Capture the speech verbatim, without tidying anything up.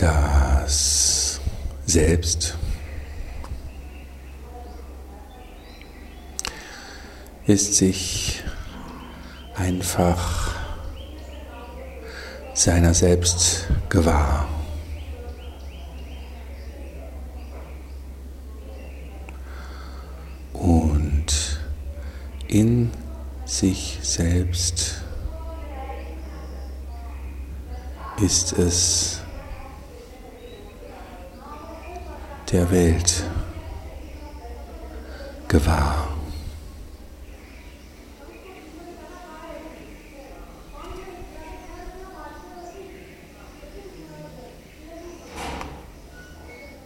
Das Selbst ist sich einfach seiner selbst gewahr. Und in sich selbst ist es der Welt gewahr.